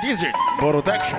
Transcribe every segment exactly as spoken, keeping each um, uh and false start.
ديزل برودكشن.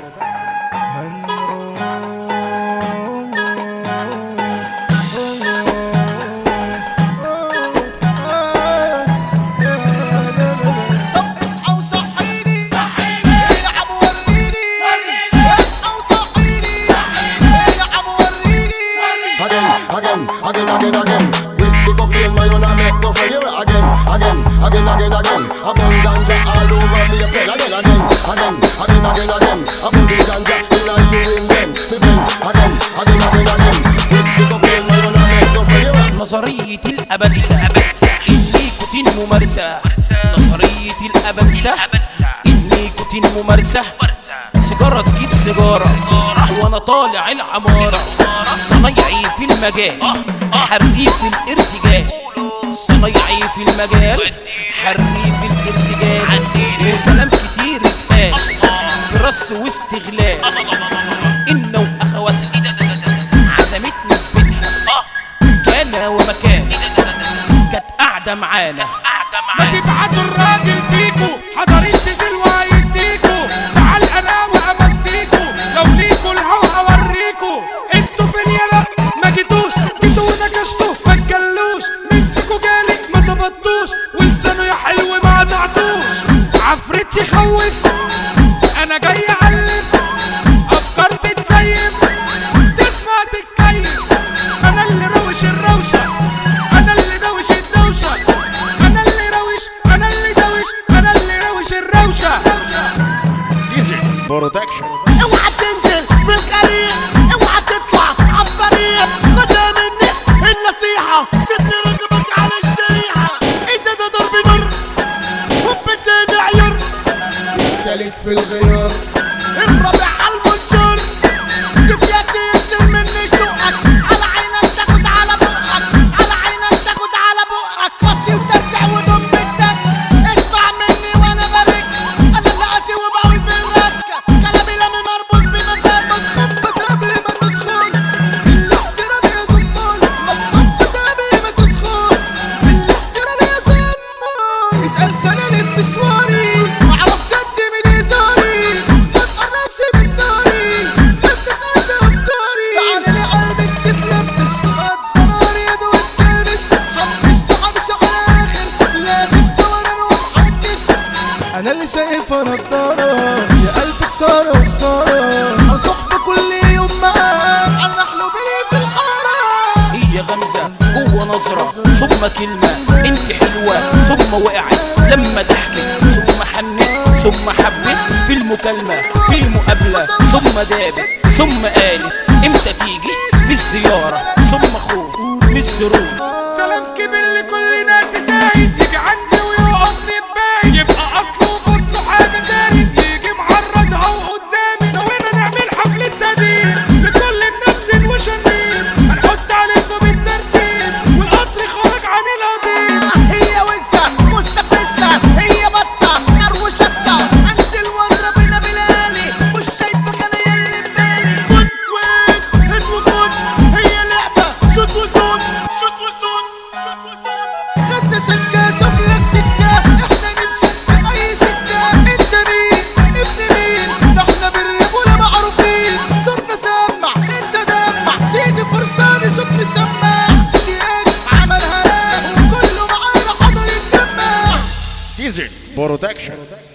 Again, again, again, again. With the cocaine, my own, I make no failure. Again, again, again, again, again. Upon ganja all over me, again, again, again, again, again, again, again. Upon the ganja, in a you in them. Again, again, again, again, again. With the cocaine, my own, I make no failure. نظرية الأبلسة النيكوتين ممارسة. نظرية الأبلسة النيكوتين ممارسة. سيجارة تجيب سيجارة وانا طالع العمارة. صنايعي في المجال حريف في الارتجال. صنايعي في المجال حريف في الارتجال. وكلام كتير اتقال في رص واستغلال. إنا وأخواتها عزمتنا في بيتها كان ومكان كانت قاعدة معانا. ما تبعتوا الراجل فيكو حضرين تزل وهيديكو. تعال انا وامسيكو لو ليكو الهوا اوريكو. انتوا فين يلا ما جيتوش جيتوا ونكشتوا ما تجلوش. نمسكوا جالي ما ظبطوش ولسانه يا حلو ما قطعتوش. عفريت يخوف انا جاي اقلب افكار تتزيف تسمع تتكيف. انا اللي روش الروشه انا اللي دوش الدوشه. انا اللي روش انا اللي دوش انا اللي روش الروشه. ديزل برودكشن. اوعى تنزل في الطريق، اوعى تطلع على الطريق. خدها مني النصيحة، سيبني رقبك على الشريحة. انت ده ضرب نار وبالتاني عيار. التالت في الغيار الرابع على المنشار. كفياتي ينزل مني شوقك على عينك تاخد على بقك. على عينك تاخد على بقك. خطي وترجع وضم بنتك. اسمع مني وانا برك. انا اللي قاسي وبقول بالركة. كلامي لما مربوط بمزاج. ما تخبط قبل ما تدخل الاحترام يا زمان. ما تخبط قبل ما تدخل الاحترام يا زمان. اسأل سنة بمشواري واعرف جد من هزاري. ما تقربش من ناري ما تسألش افكاري. تعالى لي قلبك تتلبش هات سناري يا دو تكرمش. حبش تحبش على الاخر لازم تورن ومحدش. انا اللي شايفها نضارة يا الف خسارة وخسارة. عن صحبة كل يوم معاك عن نحلو بلي في الحارة. هي غمزة جوه نظرة ثم كلمة انت حلوة ثم وقعت لما ضحكت ثم حنت ثم حبت في المكالمة في المقابلة ثم دابت ثم قالت امتى تيجي في الزيارة ثم خوف مش سرور. سلام كبير لكل ناس زايد يجي عندي ويقف يتباين. يبقى اصله وفصله حاجة تاني يجي معرضها وقدامي. نوينا نعمل حفلة تقديم لكل منفذ وشنين. هنحط عليكم الترتيب والقطر خرج عن القضيب. هي وزة مستفزة هي بطة نار وشطة. انزل واضرب هنا بلالي مش شايفة خلايا اللي ببالي. خد وين هات وخد هي لعبة شوت وصوت شوت وصوت شوت وصوت. خسة شكة شوف لك تكة. احنا نمشي في اي سكة. انت مين ابن مين ده احنا بالرجولة معروفين. صوتنا سمع انت دمع تيجي فرصاني صوت مسمع. ديك عملها لا وكله معانا حضر يتجمع. ديزل برودكشن.